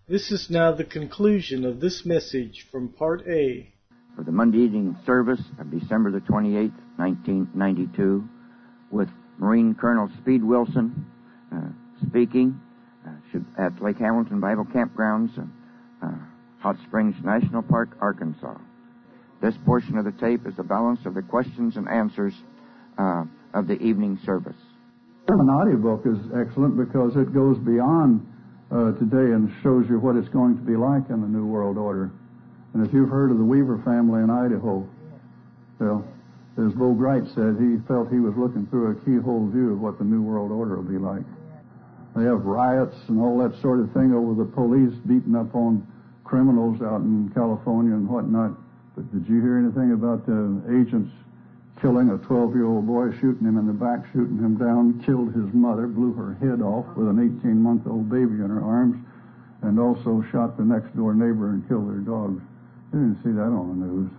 This is now the conclusion of this message from Part A. For the Monday evening service of December the 28th, 1992, with Marine Colonel Speed Wilson speaking at Lake Hamilton Bible Campgrounds, Hot Springs National Park, Arkansas. This portion of the tape is the balance of the questions and answers of the evening service. An audiobook is excellent because it goes beyond today and shows you what it's going to be like in the New World Order. And if you've heard of the Weaver family in Idaho, well, as Bo Bright said, he felt he was looking through a keyhole view of what the New World Order will be like. They have riots and all that sort of thing over the police beating up on criminals out in California and whatnot. But did you hear anything about the agents killing a 12-year-old boy, shooting him in the back, shooting him down, killed his mother, blew her head off with an 18-month-old baby in her arms, and also shot the next-door neighbor and killed their dogs? You didn't see that on the news.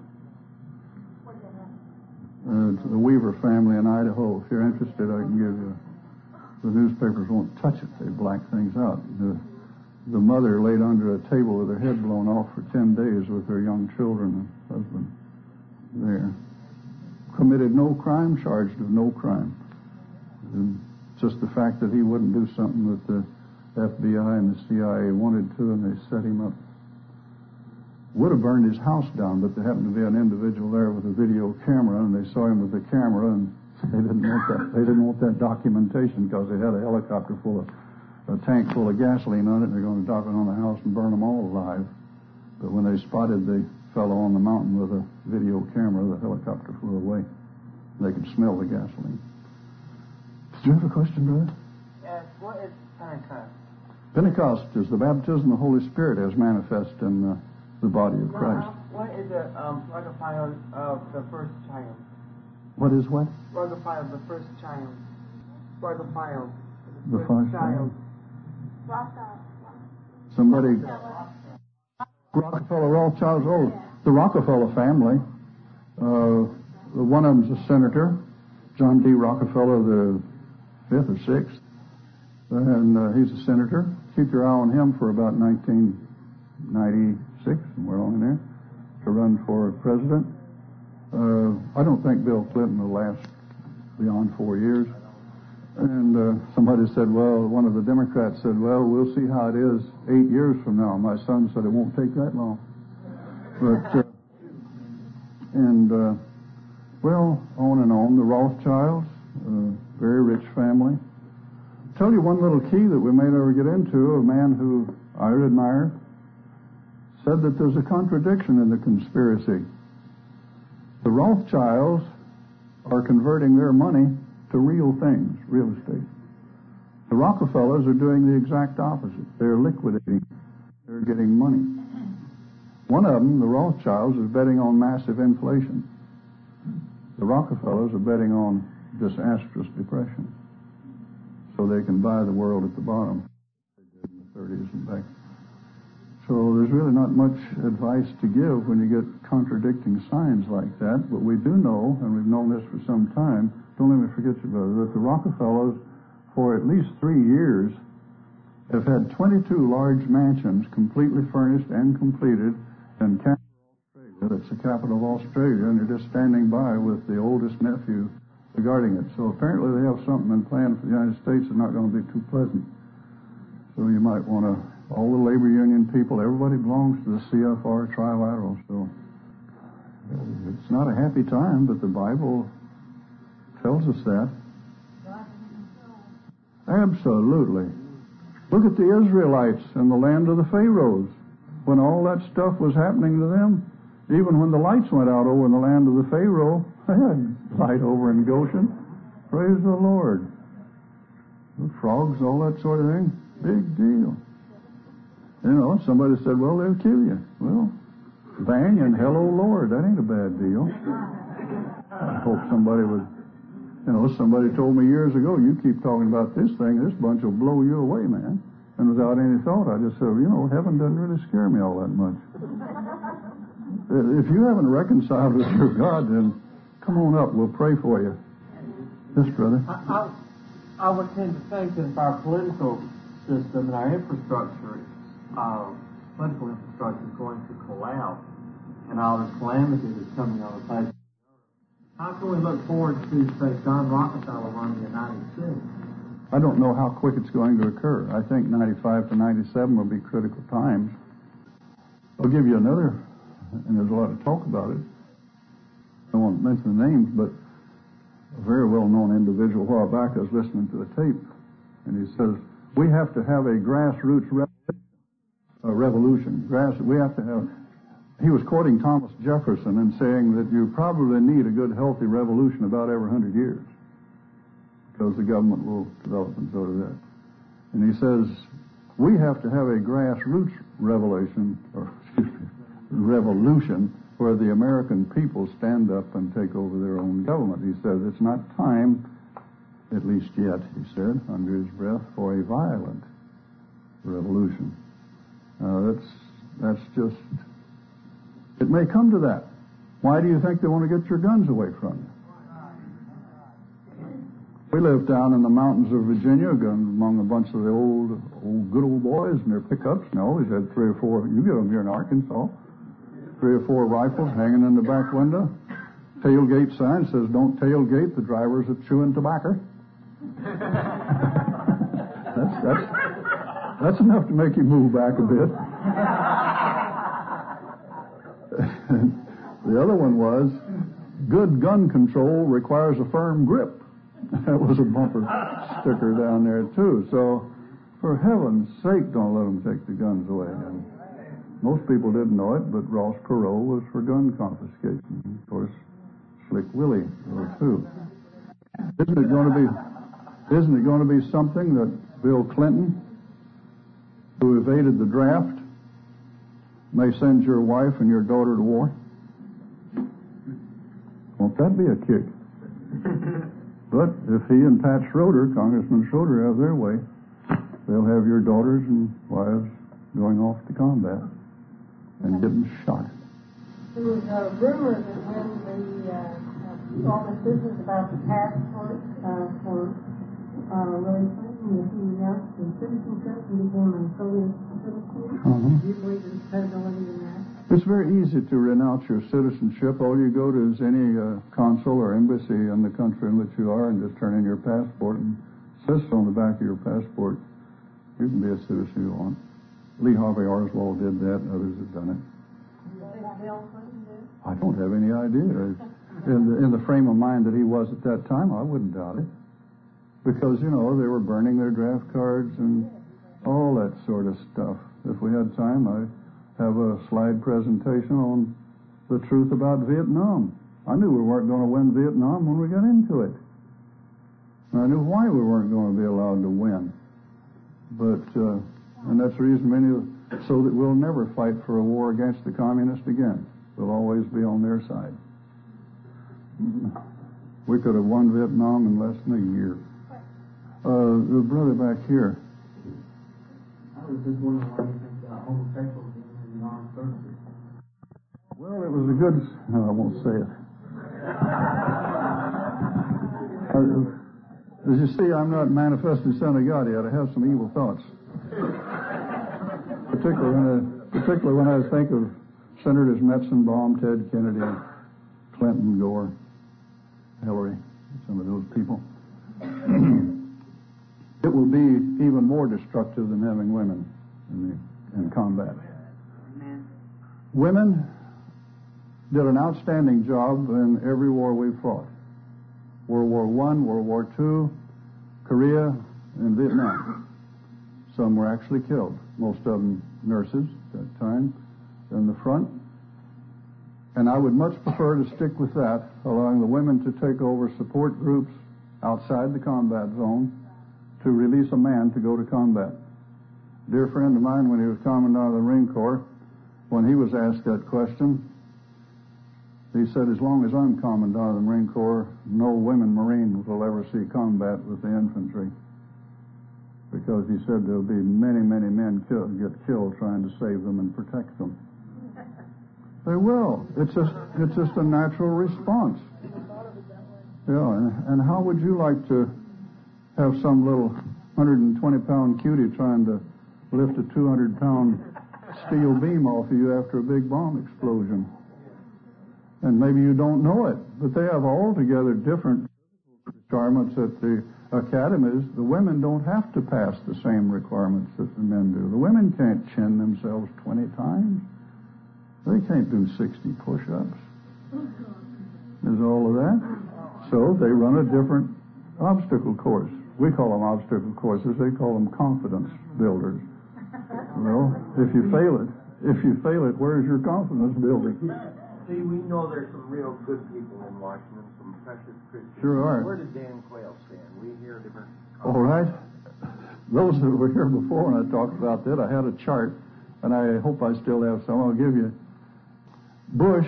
It's the Weaver family in Idaho. If you're interested, I can give you. The newspapers won't touch it. They black things out. The mother laid under a table with her head blown off for 10 days with her young children and husband there. Committed no crime, charged of no crime. And just the fact that he wouldn't do something that the FBI and the CIA wanted to, and they set him up. Would have burned his house down, but there happened to be an individual there with a video camera, and they saw him with the camera, and they didn't want that. They didn't want that documentation because they had a helicopter full of a tank full of gasoline on it, and they're going to dock it on the house and burn them all alive. But when they spotted the fellow on the mountain with a video camera, the helicopter flew away. They could smell the gasoline. Did you have a question, brother? Yes. What is Pentecost? Pentecost is the baptism of the Holy Spirit as manifest in the body of Christ. What is the rugify of the first child? What is what? Rugify of the first child. Rugify of the first child. Rockefeller. Somebody. Rockefeller, Rothschilds. Oh, the Rockefeller family. One of them's a senator, John D. Rockefeller, the 5th or 6th, and he's a senator. Keep your eye on him for about 1996, somewhere along in there, to run for president. I don't think Bill Clinton will last beyond 4 years. And somebody said, well, one of the Democrats said, well, we'll see how it is 8 years from now. My son said it won't take that long. But, well, on and on. The Rothschilds, very rich family. I'll tell you one little key that we may never get into. A man who I admire said that there's a contradiction in the conspiracy. The Rothschilds are converting their money to real things, real estate. The Rockefellers are doing the exact opposite. They're liquidating. They're getting money. One of them, the Rothschilds, is betting on massive inflation. The Rockefellers are betting on disastrous depression so they can buy the world at the bottom. They did in the 30s and back. So there's really not much advice to give when you get contradicting signs like that. But we do know, and we've known this for some time, don't let me forget you, brother, that the Rockefellers, for at least 3 years, have had 22 large mansions completely furnished and completed in Canberra, Australia. That's the capital of Australia, and they're just standing by with the oldest nephew regarding it. So apparently they have something in plan for the United States that's not going to be too pleasant. So you might want to, all the labor union people, everybody belongs to the CFR Trilateral. So it's not a happy time, but the Bible tells us that. Absolutely. Look at the Israelites in the land of the Pharaohs. When all that stuff was happening to them, even when the lights went out over in the land of the Pharaoh, they had light over in Goshen. Praise the Lord. The frogs, all that sort of thing, big deal. You know, somebody said, well, they'll kill you. Well, bang and hello, Lord. That ain't a bad deal. I hope somebody would, somebody told me years ago, you keep talking about this thing, this bunch will blow you away, man. And without any thought, I just said, heaven doesn't really scare me all that much. If you haven't reconciled with your God, then come on up. We'll pray for you. Yes, brother. I would tend to think that our political system and our infrastructure out and all this calamity that's coming on the face of the earth. How can we look forward to, say, John Rockefeller running the United States? I don't know how quick it's going to occur. I think 95 to 97 will be critical times. I'll give you another, and there's a lot of talk about it. I won't mention the names, but a very well-known individual a while back, I was listening to the tape, and he says, we have to have a grassroots revolution. We have to have... He was quoting Thomas Jefferson and saying that you probably need a good, healthy revolution about every 100 years because the government will develop and so does that. And he says, we have to have a grassroots revolution where the American people stand up and take over their own government. He says, it's not time, at least yet, he said, under his breath, for a violent revolution. That's just... It may come to that. Why do you think they want to get your guns away from you? We lived down in the mountains of Virginia among a bunch of the good old boys and their pickups. And they always had 3 or 4, you get them here in Arkansas, 3 or 4 rifles hanging in the back window. Tailgate sign says, don't tailgate, the drivers are chewing tobacco. That's enough to make you move back a bit. The other one was, good gun control requires a firm grip. That was a bumper sticker down there, too. So, for heaven's sake, don't let them take the guns away. And most people didn't know it, but Ross Perot was for gun confiscation. Of course, Slick Willie was, too. Isn't it going to be something that Bill Clinton, who evaded the draft, may send your wife and your daughter to war? Won't that be a kick? But if he and Pat Schroeder, Congressman Schroeder, have their way, they'll have your daughters and wives going off to combat and getting shot. There was a rumor that when all this business about the passport for Willie Clinton, that he renounced his citizenship and became a Soviet citizen. Do you believe there's credibility in that? It's very easy to renounce your citizenship. All you go to is any consul or embassy in the country in which you are and just turn in your passport and it says so on the back of your passport. You can be a citizen you want. Lee Harvey Oswald did that, and others have done it. Bill Clinton did? I don't have any idea. In the frame of mind that he was at that time, I wouldn't doubt it. Because, they were burning their draft cards and all that sort of stuff. If we had time, I'd have a slide presentation on the truth about Vietnam. I knew we weren't going to win Vietnam when we got into it. And I knew why we weren't going to be allowed to win. But, and that's the reason so that we'll never fight for a war against the communists again. We'll always be on their side. We could have won Vietnam in less than a year. The brother back here. I was just wondering why you think homosexuals in the armed services. Well, it was a good... No, I won't say it. As you see, I'm not manifesting Son of God yet. I have some evil thoughts. Particularly when I think of Senators Metzenbaum, Ted Kennedy, Clinton, Gore, Hillary, some of those people. It will be even more destructive than having women in combat. Amen. Women did an outstanding job in every war we fought. World War I, World War II, Korea, and Vietnam. Some were actually killed. Most of them nurses at that time in the front. And I would much prefer to stick with that, allowing the women to take over support groups outside the combat zone to release a man to go to combat. A dear friend of mine, when he was Commandant of the Marine Corps, when he was asked that question, he said, as long as I'm Commandant of the Marine Corps, no women Marine will ever see combat with the infantry. Because he said there'll be many, many men get killed trying to save them and protect them. They will. It's just a natural response. Yeah, and how would you like to have some little 120-pound cutie trying to lift a 200-pound steel beam off of you after a big bomb explosion. And maybe you don't know it, but they have altogether different requirements at the academies. The women don't have to pass the same requirements that the men do. The women can't chin themselves 20 times. They can't do 60 push-ups. There's all of that. So they run a different obstacle course. We call them obstacle courses. They call them confidence builders. Well, if you fail it, where's your confidence building? See, we know there's some real good people in Washington, some precious Christians. Sure are. Where did Dan Quayle stand? We hear different... All right. Those that were here before when I talked about that, I had a chart, and I hope I still have some. I'll give you. Bush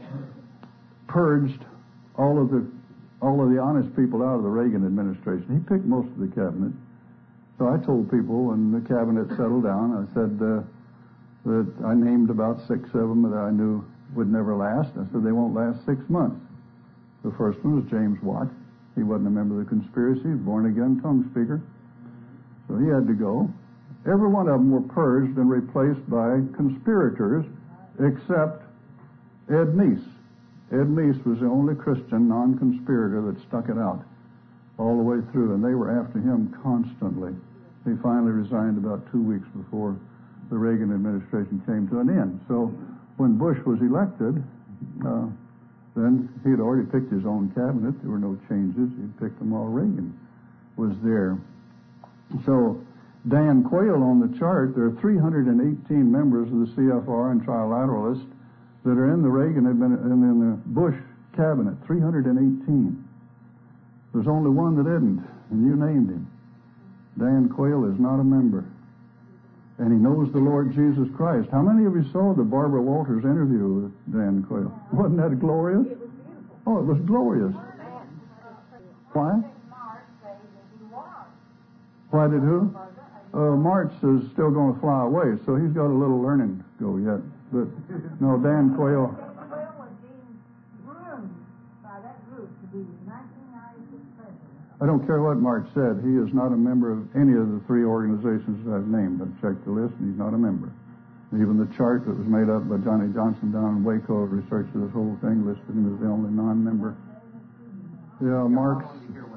purged all of the honest people out of the Reagan administration. He picked most of the cabinet. So I told people when the cabinet settled down, I said that I named about 6 of them that I knew would never last. I said they won't last 6 months. The first one was James Watt. He wasn't a member of the conspiracy. He was born again tongue speaker. So he had to go. Every one of them were purged and replaced by conspirators except Ed Meese. Ed Meese was the only Christian non-conspirator that stuck it out all the way through, and they were after him constantly. He finally resigned about 2 weeks before the Reagan administration came to an end. So when Bush was elected, then he had already picked his own cabinet. There were no changes. He'd picked them all. Reagan was there. So Dan Quayle on the chart, there are 318 members of the CFR and Trilateralists that are in the Reagan and in the Bush cabinet. 318. There's only one that isn't, and you named him. Dan Quayle is not a member. And he knows the Lord Jesus Christ. How many of you saw the Barbara Walters interview with Dan Quayle? Wasn't that glorious? It was beautiful. Oh, it was glorious. Why? Why did who? March is still going to fly away, so he's got a little learning to go yet. But no, Dan Quayle. Quayle was being groomed by that group to be 1996 president. I don't care what March said. He is not a member of any of the 3 organizations that I've named. I've checked the list, and he's not a member. Even the chart that was made up by Johnny Johnson down in Waco researched this whole thing, listed him as the only non-member. Yeah, Mark's.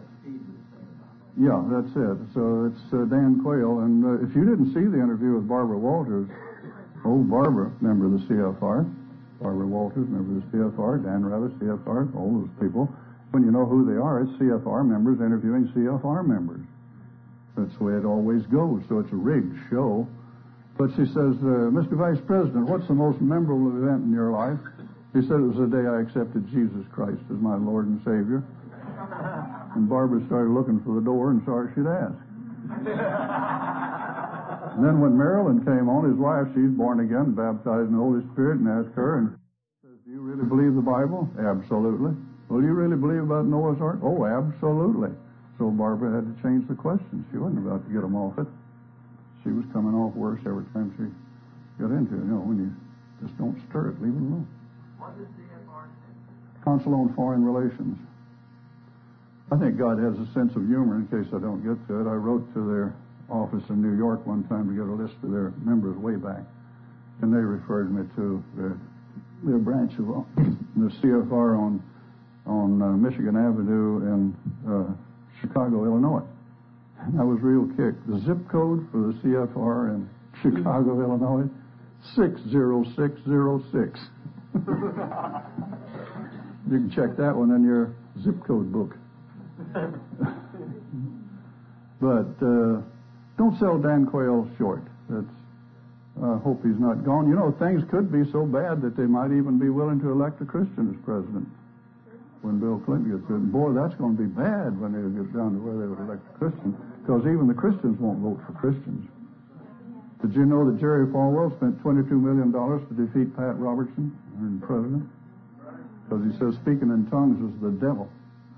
Yeah, that's it. So it's Dan Quayle. And if you didn't see the interview with Barbara Walters, Barbara, member of the CFR, Barbara Walters, member of the CFR, Dan Rather, CFR, all those people. When you know who they are, it's CFR members interviewing CFR members. That's the way it always goes. So it's a rigged show. But she says, Mr. Vice President, what's the most memorable event in your life? He said, it was the day I accepted Jesus Christ as my Lord and Savior. And Barbara started looking for the door and saw she'd ask. And then when Marilyn came on, his wife, she's born again, baptized in the Holy Spirit, and asked her, and says, do you really believe the Bible? Absolutely. Well, do you really believe about Noah's Ark? Oh, absolutely. So Barbara had to change the question. She wasn't about to get them off it. She was coming off worse every time she got into it. You know, when you just don't stir it, leave it alone. What does CFR stand? Council on Foreign Relations. I think God has a sense of humor in case I don't get to it. I wrote to their office in New York one time to get a list of their members way back. And they referred me to their branch of the CFR on Michigan Avenue in Chicago, Illinois. And I was real kicked. The zip code for the CFR in Chicago, Illinois, 60606. You can check that one in your zip code book. But don't sell Dan Quayle short. I hope he's not gone. You know, things could be so bad that they might even be willing to elect a Christian as president when Bill Clinton gets in. Boy, that's going to be bad when they get down to where they would elect a Christian, because even the Christians won't vote for Christians. Did you know that Jerry Falwell spent $22 million to defeat Pat Robertson, our president? Because he says speaking in tongues is the devil.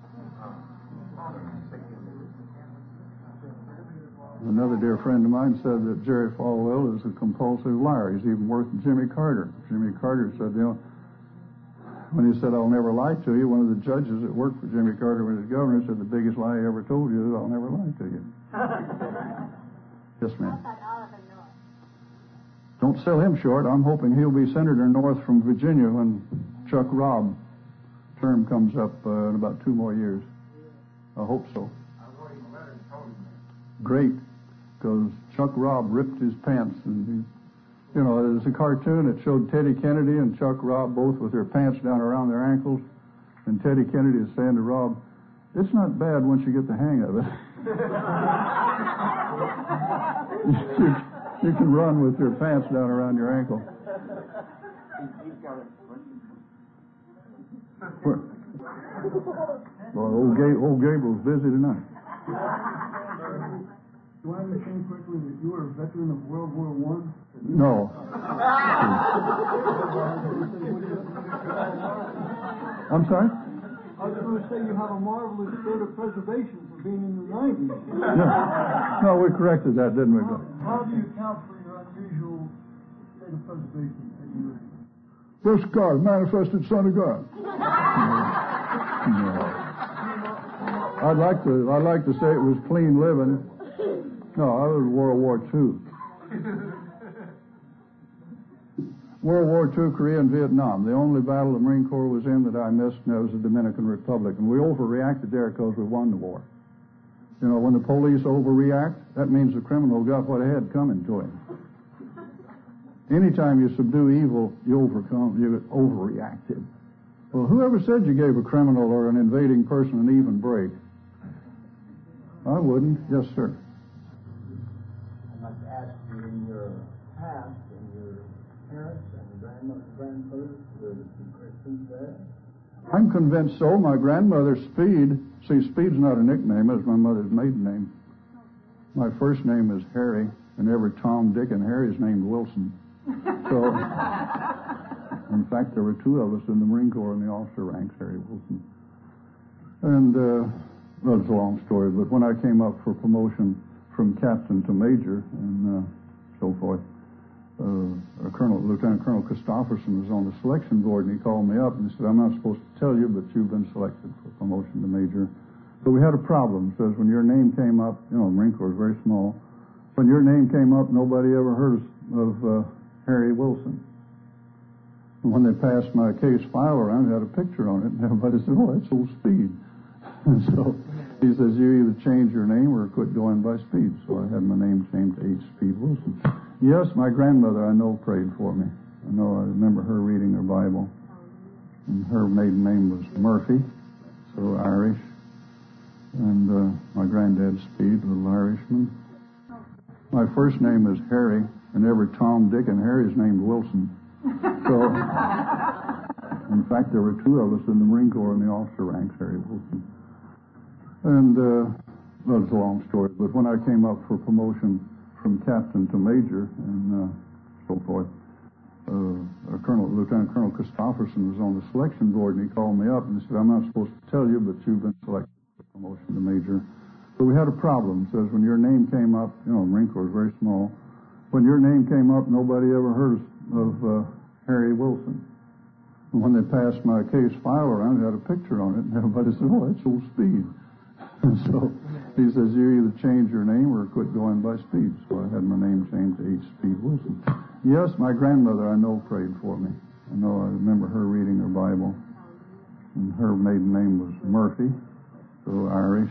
Another dear friend of mine said that Jerry Falwell is a compulsive liar. He's even worse than Jimmy Carter. Jimmy Carter said, you know, when he said, I'll never lie to you, one of the judges that worked for Jimmy Carter when he was governor said, the biggest lie I ever told you is I'll never lie to you. Yes, ma'am. Don't sell him short. I'm hoping he'll be Senator North from Virginia when Chuck Robb term comes up in about 2 more years. I hope so. I wrote him a letter and told him that. Great, because Chuck Robb ripped his pants. And there's a cartoon that showed Teddy Kennedy and Chuck Robb both with their pants down around their ankles. And Teddy Kennedy is saying to Robb, "It's not bad once you get the hang of it." You can run with your pants down around your ankle. Well, old Gabriel's busy tonight. Do I understand correctly that you were a veteran of World War I? No. I'm sorry? I was going to say you have a marvelous state of preservation for being in the 90s. No, we corrected that, didn't we? How do you account for your unusual state of preservation that you were in? This God, manifested Son of God. No. I'd like to say it was clean living. No, I was World War II. World War II, Korea and Vietnam. The only battle the Marine Corps was in that I missed, and that was the Dominican Republic. And we overreacted there because we won the war. When the police overreact, that means the criminal got what they had coming to him. Anytime you subdue evil, you overreacted. Well, whoever said you gave a criminal or an invading person an even break? I wouldn't. Yes, sir. I'd like to ask you, in your past, and your parents and grandfathers, were the Christians there? I'm convinced so. My grandmother, Speed, Speed's not a nickname, it's my mother's maiden name. My first name is Harry, and every Tom, Dick, and Harry is named Wilson. So, in fact, there were 2 of us in the Marine Corps in the officer ranks, Harry Wilson. And, well, it's a long story, but when I came up for promotion from captain to major and so forth, Lieutenant Colonel Christopherson was on the selection board, and he called me up and he said, "I'm not supposed to tell you, but you've been selected for promotion to major." But we had a problem. It says when your name came up, the Marine Corps is very small. When your name came up, nobody ever heard of Harry Wilson. And when they passed my case file around, it had a picture on it, and everybody said, "Oh, that's old Speed." And so he says, "You either change your name or quit going by Speed." So I had my name changed to H. Speed Wilson. Yes, my grandmother, I know, prayed for me. I remember her reading her Bible. And her maiden name was Murphy, so Irish. And my granddad, Speed, little Irishman. My first name is Harry, and every Tom, Dick, and Harry is named Wilson. So, in fact, there were 2 of us in the Marine Corps in the officer ranks, Harry Wilson. And, well, it's a long story, but when I came up for promotion from captain to major and so forth, Lieutenant Colonel Christopherson was on the selection board, and he called me up and he said, "I'm not supposed to tell you, but you've been selected for promotion to major." But we had a problem. It says when your name came up, Marine Corps is very small. When your name came up, nobody ever heard of Harry Wilson. And when they passed my case file around, it had a picture on it, and everybody said, "Oh, that's old Speed." And so he says, "You either change your name or quit going by Speed." So I had my name changed to H. Speed Wilson. Yes, my grandmother, I know, prayed for me. I remember her reading her Bible. And her maiden name was Murphy, so Irish.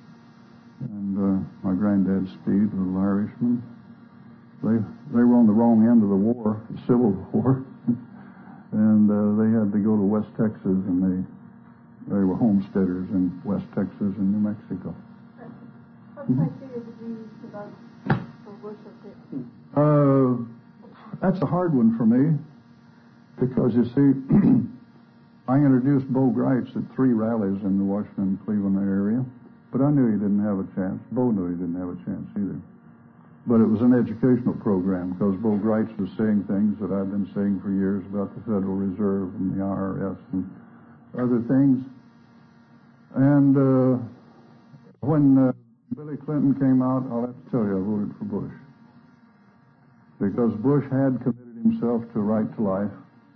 And my granddad, Speed, little Irishman. They were on the wrong end of the war, the Civil War. And they had to go to West Texas, and they were homesteaders in West Texas and New Mexico. What criteria did you use to vote for Bush or Pitt? That's a hard one for me, because you see, I introduced Bo Gritz at 3 rallies in the Washington, Cleveland area, but I knew he didn't have a chance. Bo knew he didn't have a chance either. But it was an educational program, because Bo Gritz was saying things that I've been saying for years about the Federal Reserve and the IRS and other things. And when Billy Clinton came out, I'll have to tell you, I voted for Bush. Because Bush had committed himself to right to life.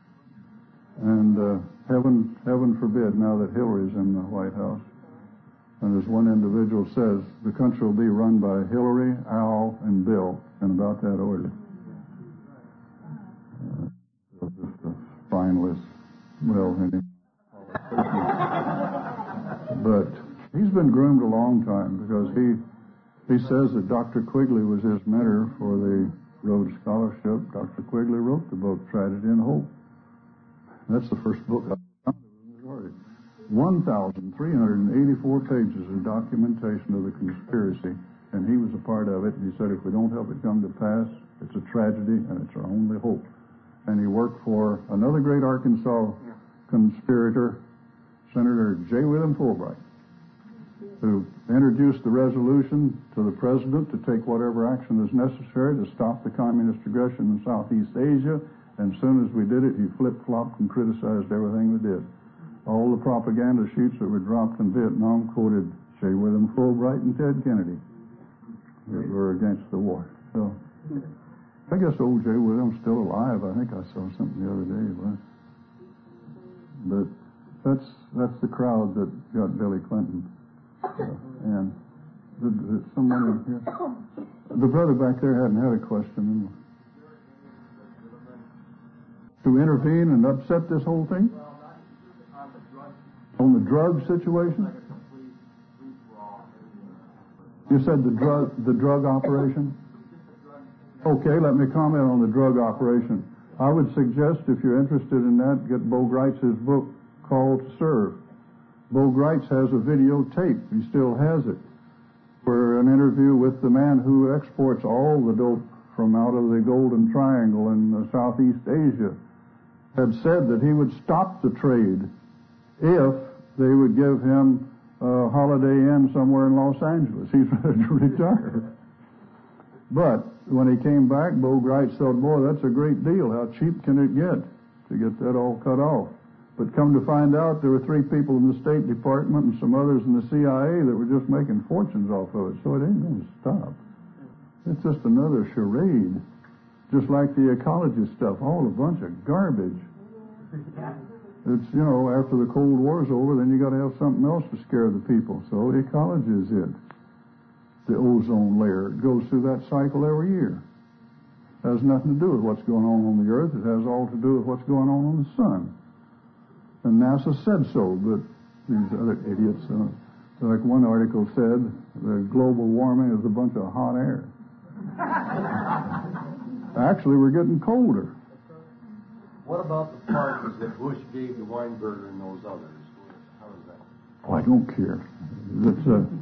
And heaven forbid now that Hillary's in the White House. And as one individual says, the country will be run by Hillary, Al, and Bill, in about that order. finalist. Well, but he's been groomed a long time because he says that Dr. Quigley was his mentor for the Rhodes Scholarship. Dr. Quigley wrote the book Tragedy and Hope. That's the first book I found. 1,384 pages of documentation of the conspiracy, and he was a part of it. And he said, if we don't help it come to pass, it's a tragedy and it's our only hope. And he worked for another great Arkansas conspirator, Senator J. William Fulbright, who introduced the resolution to the president to take whatever action is necessary to stop the communist aggression in Southeast Asia. And as soon as we did it, he flip-flopped and criticized everything we did. All the propaganda sheets that were dropped in Vietnam quoted J. William Fulbright and Ted Kennedy that were against the war. So I guess old J. William's still alive. I think I saw something the other day. But that's the crowd that got Billy Clinton. And somebody here, the brother back there hadn't had a question. To intervene and upset this whole thing? On the drug situation? You said the drug operation? Okay, let me comment on the drug operation. I would suggest, if you're interested in that, get Bo Greitz's book, Call to Serve. Bo Greitz has a videotape, he still has it, for an interview with the man who exports all the dope from out of the Golden Triangle in Southeast Asia, had said that he would stop the trade if they would give him a Holiday Inn somewhere in Los Angeles. He's ready to retire. But when he came back, Bo Greitz thought, boy, that's a great deal. How cheap can it get to get that all cut off? But come to find out, there were 3 people in the State Department and some others in the CIA that were just making fortunes off of it. So it ain't going to stop. It's just another charade. Just like the ecology stuff, all a bunch of garbage. It's, after the Cold War's over, then you got to have something else to scare the people. So ecology is it. The ozone layer, it goes through that cycle every year. It has nothing to do with what's going on the Earth. It has all to do with what's going on the Sun. And NASA said so, but these other idiots, like one article said, the global warming is a bunch of hot air. Actually, we're getting colder. What about the parties that Bush gave to Weinberger and those others? How is that? Oh, I don't care. It's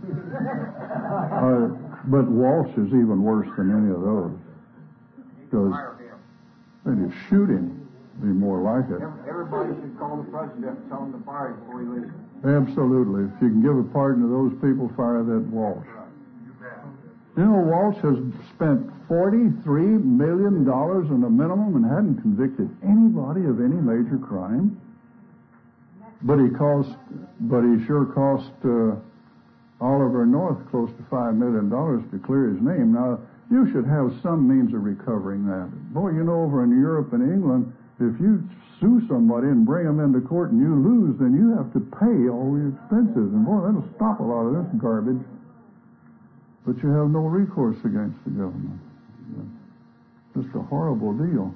but Walsh is even worse than any of those. Because they just shoot him. Be more like it. Everybody should call the president and tell him to fire him before he leaves. Absolutely. If you can give a pardon to those people, fire that Walsh. Walsh has spent $43 million on a minimum and hadn't convicted anybody of any major crime. But he sure cost Oliver North close to $5 million to clear his name. Now, you should have some means of recovering that. Boy, over in Europe and England, if you sue somebody and bring them into court and you lose, then you have to pay all the expenses. And boy, that'll stop a lot of this garbage. But you have no recourse against the government. Just a horrible deal.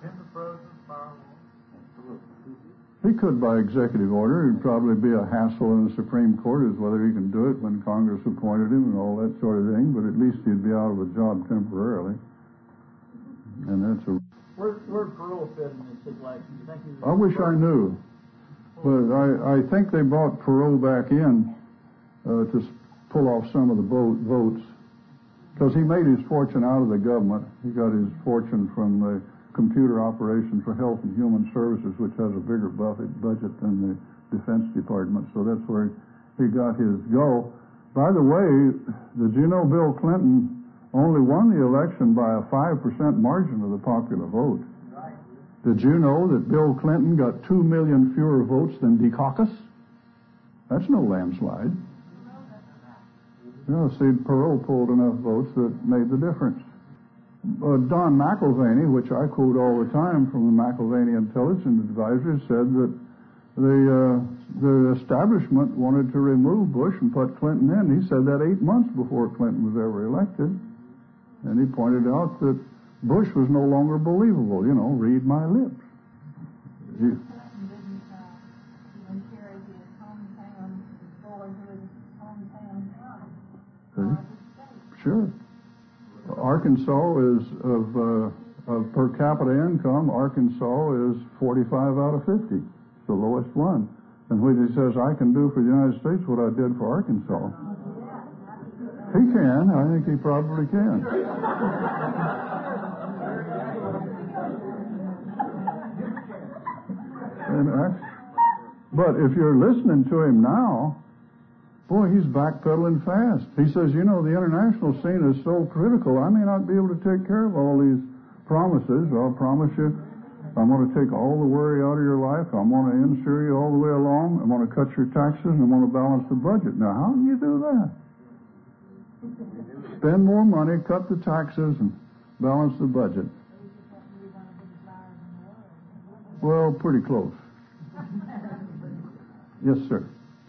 He could by executive order. It'd probably be a hassle in the Supreme Court as whether he can do it when Congress appointed him and all that sort of thing, but at least he'd be out of a job temporarily. And that's a... Where'd Perot fit in this situation? I wish I knew. But I think they brought Perot back in to pull off some of the votes, because he made his fortune out of the government. He got his fortune from the Computer Operations for Health and Human Services, which has a bigger budget than the Defense Department. So that's where he got his go. By the way, did you know Bill Clinton only won the election by a 5% margin of the popular vote? Did you know that Bill Clinton got 2 million fewer votes than Dukakis? That's no landslide. See, Perot pulled enough votes that made the difference. Don McIlvaney, which I quote all the time from the McIlvaney Intelligence Advisor, said that the establishment wanted to remove Bush and put Clinton in. He said that 8 months before Clinton was ever elected. And he pointed out that Bush was no longer believable. Read my lips. Clinton didn't even carry his hometown, his boyhood, hometown county. Sure. Arkansas is of per capita income. Arkansas is 45 out of 50, the lowest one. And when he says, "I can do for the United States what I did for Arkansas," he can. I think he probably can. But if you're listening to him now, boy, he's backpedaling fast. He says, the international scene is so critical, I may not be able to take care of all these promises. I'll promise you, I'm going to take all the worry out of your life. I'm going to insure you all the way along. I'm going to cut your taxes, and I'm going to balance the budget. Now, how can you do that? Spend more money, cut the taxes, and balance the budget. Well, pretty close. Yes, sir.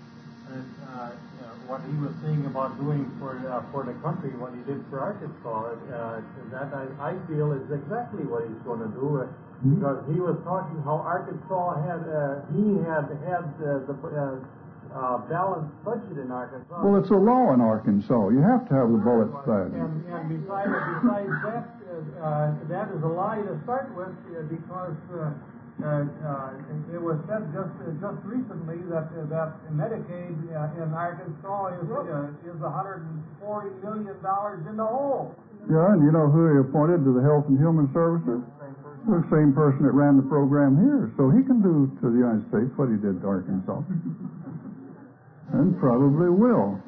What he was saying about doing for the country, what he did for Arkansas, that I feel is exactly what he's going to do, because he was talking how Arkansas had the balanced budget in Arkansas. Well, it's a law in Arkansas. You have to have the bullets fired. And besides that, that is a lie to start with, because it was said just recently that Medicaid in Arkansas is $140 million in the hole. Yeah, and you know who he appointed to the Health and Human Services? The same person that ran the program here. So he can do to the United States what he did to Arkansas. And probably will.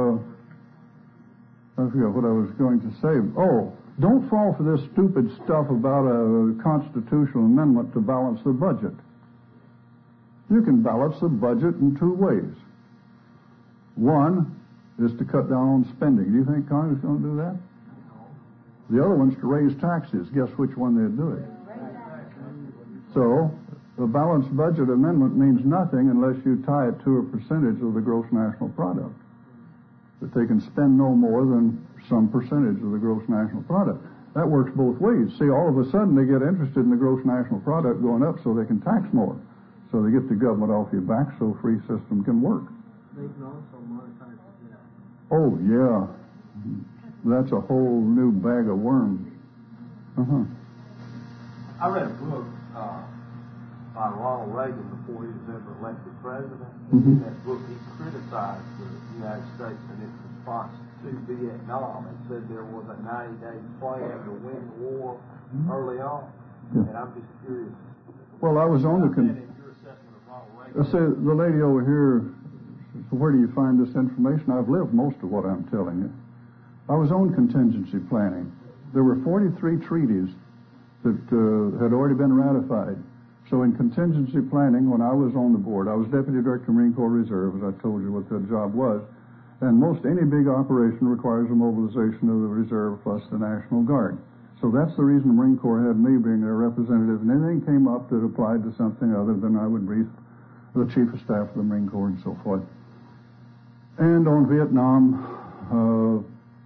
I forget what I was going to say. Oh, don't fall for this stupid stuff about a constitutional amendment to balance the budget. You can balance the budget in two ways. One is to cut down on spending. Do you think Congress is going to do that? The other one's to raise taxes. Guess which one they'd do it? So, the balanced budget amendment means nothing unless you tie it to a percentage of the gross national product. That they can spend no more than some percentage of the gross national product. That works both ways. See, all of a sudden they get interested in the gross national product going up so they can tax more. So they get the government off your back so a free system can work. They can also monetize the debt. Oh, yeah. That's a whole new bag of worms. Uh-huh. I read a book by Ronald Reagan before he was ever elected president. In that book, he criticized the United States and its response to Vietnam and said there was a 90-day plan to win the war early on. Yeah. And I'm just curious. Well, I was on the... Say, the lady over here, where do you find this information? I've lived most of what I'm telling you. I was on contingency planning. There were 43 treaties that had already been ratified. So in contingency planning, when I was on the board, I was Deputy Director of Marine Corps Reserve, as I told you what that job was. And most any big operation requires a mobilization of the reserve plus the National Guard. So that's the reason the Marine Corps had me being their representative. And anything came up that applied to something other than I would brief the Chief of Staff of the Marine Corps and so forth. And on Vietnam,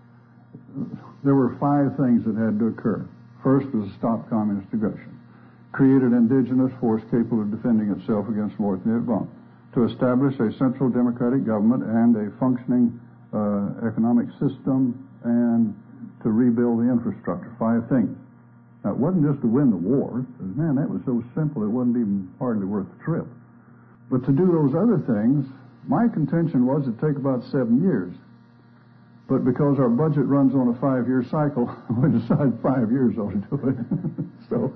there were 5 things that had to occur. First was to stop communist aggression. Create an indigenous force capable of defending itself against North Vietnam. To establish a central democratic government and a functioning economic system, and to rebuild the infrastructure. 5 things. Now, it wasn't just to win the war. Man, that was so simple it wasn't even hardly worth the trip. But to do those other things, my contention was it'd take about 7 years. But because our budget runs on a 5-year cycle, we decided 5 years ought to do it. So,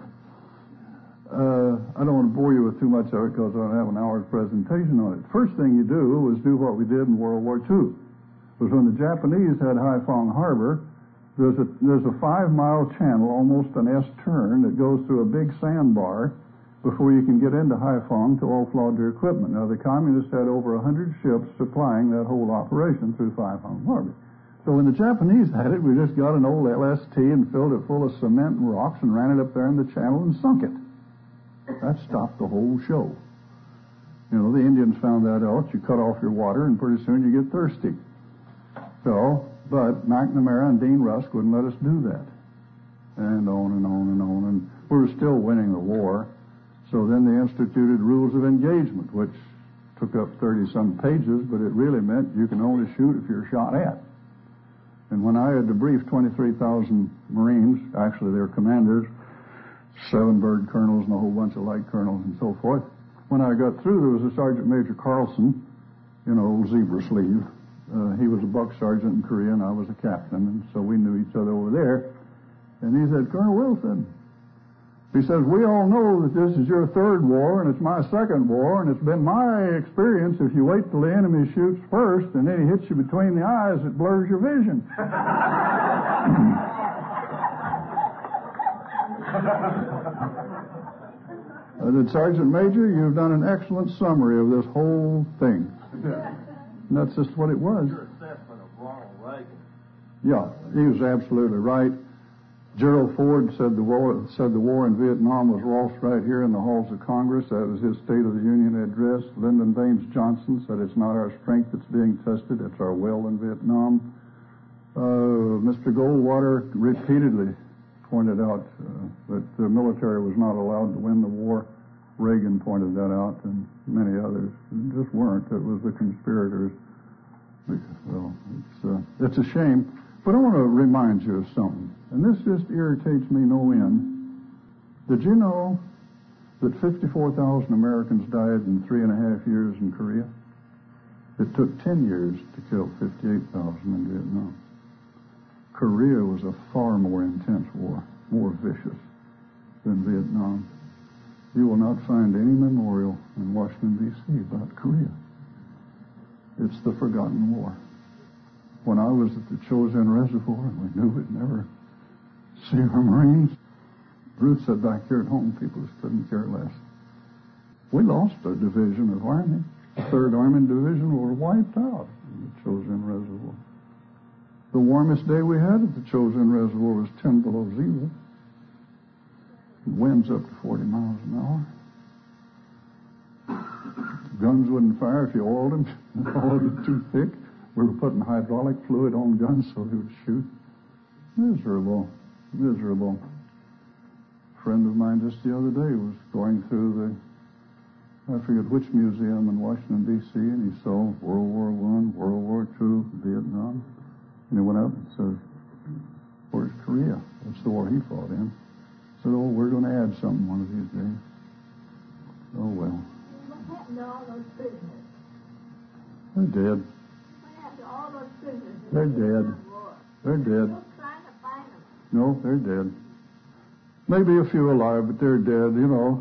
I don't want to bore you with too much of it because I don't have an hour's presentation on it. First thing you do was do what we did in World War II. Was when the Japanese had Haiphong Harbor, there's a 5-mile channel, almost an S-turn, that goes through a big sandbar before you can get into Haiphong to offload your equipment. Now, the communists had over 100 ships supplying that whole operation through Haiphong Harbor. So when the Japanese had it, we just got an old LST and filled it full of cement and rocks and ran it up there in the channel and sunk it. That stopped the whole show. You know, the Indians found that out. You cut off your water and pretty soon you get thirsty. So, but McNamara and Dean Rusk wouldn't let us do that. And on and on and on. And we were still winning the war. So then they instituted rules of engagement, which took up 30-some pages, but it really meant you can only shoot if you're shot at. And when I had to brief 23,000 Marines, actually their commanders, 7 bird colonels and a whole bunch of light colonels and so forth, when I got through, there was a Sergeant Major Carlson, old zebra sleeve. He was a buck sergeant in Korea, and I was a captain, and so we knew each other over there. And he said, Colonel Wilson, he says, we all know that this is your 3rd war, and it's my 2nd war, and it's been my experience if you wait till the enemy shoots first, and then he hits you between the eyes, it blurs your vision. I said, Sergeant Major, you've done an excellent summary of this whole thing. And that's just what it was. Your assessment of Ronald Reagan. Yeah, he was absolutely right. Gerald Ford said the war in Vietnam was lost right here in the halls of Congress. That was his State of the Union address. Lyndon Baines Johnson said it's not our strength that's being tested, it's our will in Vietnam. Mr. Goldwater repeatedly pointed out that the military was not allowed to win the war. Reagan pointed that out, and many others just weren't. It was the conspirators. Well, it's a shame. But I want to remind you of something, and this just irritates me no end. Did you know that 54,000 Americans died in 3.5 years in Korea? It took 10 years to kill 58,000 in Vietnam. Korea was a far more intense war, more vicious than Vietnam. You will not find any memorial in Washington, D.C. about Korea. It's the forgotten war. When I was at the Chosin Reservoir, and we knew we'd never see our Marines, Ruth said back here at home, people just couldn't care less. We lost a division of Army. The 3rd Army Division were wiped out in the Chosin Reservoir. The warmest day we had at the Chosin Reservoir was 10 below zero. Winds up to 40 miles an hour. Guns wouldn't fire if you oiled them. Oiled it too thick. We were putting hydraulic fluid on guns so they would shoot. Miserable. Miserable. A friend of mine just the other day was going through I forget which museum in Washington, D.C., and he saw World War I, World War II, Vietnam. And he went up and said, where's Korea? That's the war he fought in. Said, oh, we're going to add something one of these days. Oh, well. What happened to all those prisoners? They're dead. What happened to all those prisoners? They're dead. They're dead. Still trying to find them. No, they're dead. Maybe a few alive, but they're dead,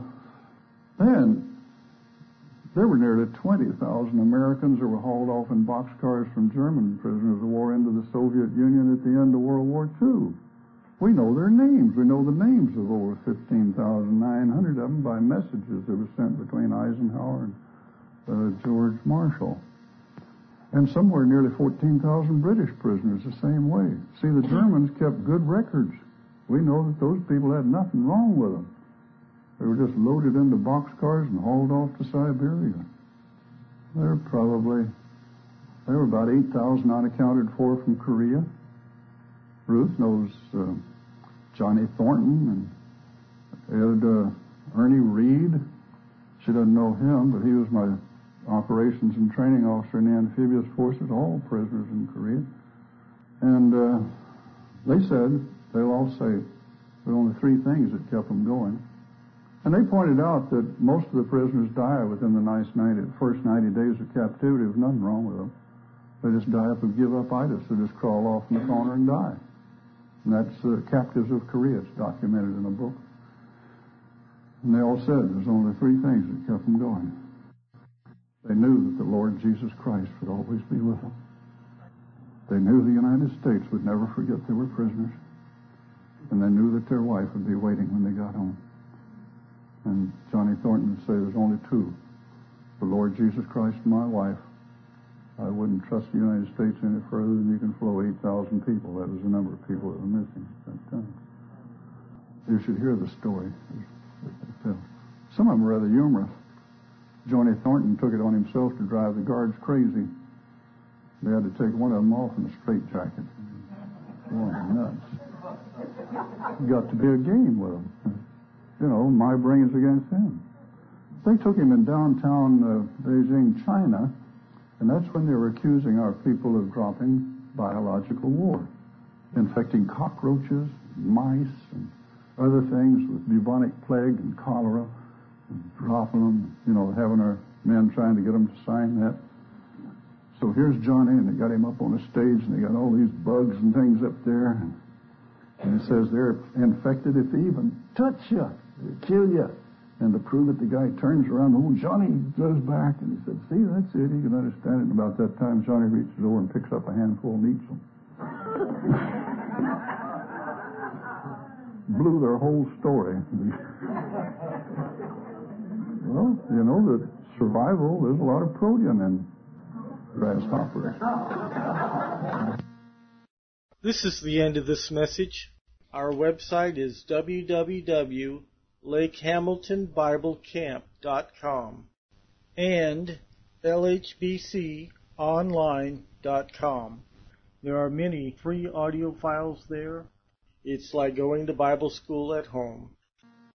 Then, there were nearly 20,000 Americans that were hauled off in boxcars from German prisoners of war into the Soviet Union at the end of World War II. We know their names. We know the names of over 15,900 of them by messages that were sent between Eisenhower and George Marshall. And somewhere nearly 14,000 British prisoners the same way. See, the Germans kept good records. We know that those people had nothing wrong with them. They were just loaded into boxcars and hauled off to Siberia. There were about 8,000 unaccounted for from Korea. Ruth knows Johnny Thornton and Ernie Reed. She doesn't know him, but he was my operations and training officer in the amphibious forces, all prisoners in Korea. And they'll all say, there were only 3 things that kept them going. And they pointed out that most of the prisoners die within the first 90 days of captivity. There's nothing wrong with them. They just die up of give-up-itis. They just crawl off in the corner and die. And that's Captives of Korea. It's documented in a book. And they all said there's only 3 things that kept them going. They knew that the Lord Jesus Christ would always be with them. They knew the United States would never forget they were prisoners. And they knew that their wife would be waiting when they got home. And Johnny Thornton would say there's only 2. The Lord Jesus Christ and my wife. I wouldn't trust the United States any further than you can flow 8,000 people. That was the number of people that were missing at that time. You should hear the story. Some of them are rather humorous. Johnny Thornton took it on himself to drive the guards crazy. They had to take one of them off in a straitjacket. Oh, nuts. Got to be a game with them. My brains against him. They took him in downtown Beijing, China, and that's when they were accusing our people of dropping biological war, infecting cockroaches, mice, and other things with bubonic plague and cholera, and dropping them, having our men trying to get them to sign that. So here's Johnny, and they got him up on a stage, and they got all these bugs and things up there, and it says they're infected if they even touch you, they kill you. And to prove it, the guy turns around, Johnny goes back, and he said, see, that's it, he can understand it. And about that time, Johnny reaches over and picks up a handful and eats them. Blew their whole story. Well, that survival, there's a lot of protein in grasshoppers. This is the end of this message. Our website is www.lakehamiltonbiblecamp.com and lhbconline.com. There are many free audio files there. It's like going to Bible school at home.